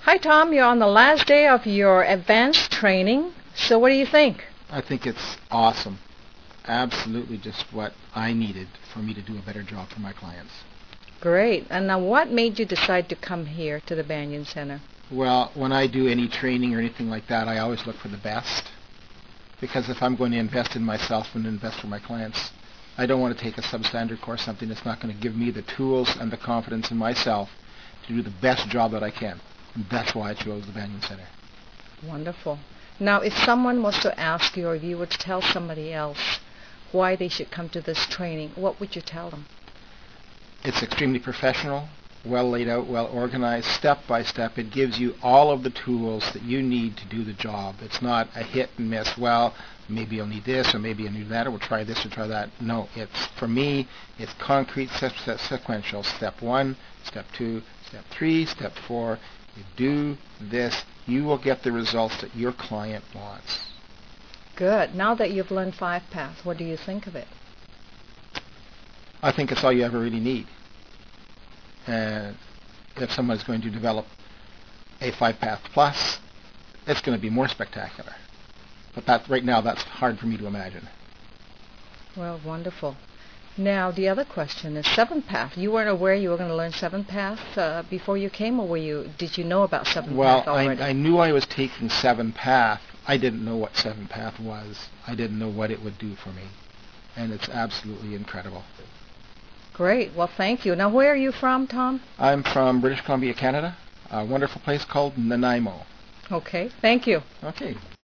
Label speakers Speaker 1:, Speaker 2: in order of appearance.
Speaker 1: Hi, Tom. You're on the last day of your advanced training. So what do you think?
Speaker 2: I think it's awesome. Absolutely just what I needed for me to do a better job for my clients.
Speaker 1: Great. And now what made you decide to come here to the Banyan Center?
Speaker 2: Well, when I do any training or anything like that, I always look for the best. Because if I'm going to invest in myself and invest for my clients, I don't want to take a substandard course, something that's not going to give me the tools and the confidence in myself to do the best job that I can. And that's why I chose the Banyan Center.
Speaker 1: Wonderful. Now, if someone was to ask you or if you were to tell somebody else why they should come to this training, what would you tell them?
Speaker 2: It's extremely professional, well laid out, well organized, step by step. It gives you all of the tools that you need to do the job. It's not a hit and miss. Well, maybe you'll need this, or maybe you'll need that, or we'll try this or try that. No, for me, it's concrete, sequential. Step 1, step 2, step 3, step 4. You do this, you will get the results that your client wants.
Speaker 1: Good. Now that you've learned 5-Path, what do you think of it?
Speaker 2: I think it's all you ever really need. And if someone's going to develop a 5-Path Plus, it's going to be more spectacular. But right now, that's hard for me to imagine.
Speaker 1: Well, wonderful. Now, the other question is 7-Path. You weren't aware you were going to learn 7-Path before you came, or did you know about 7-Path already?
Speaker 2: Well, I knew I was taking 7-Path. I didn't know what 7-Path was. I didn't know what it would do for me. And it's absolutely incredible.
Speaker 1: Great. Well, thank you. Now, where are you from, Tom?
Speaker 2: I'm from British Columbia, Canada, a wonderful place called Nanaimo.
Speaker 1: Okay. Thank you.
Speaker 2: Okay.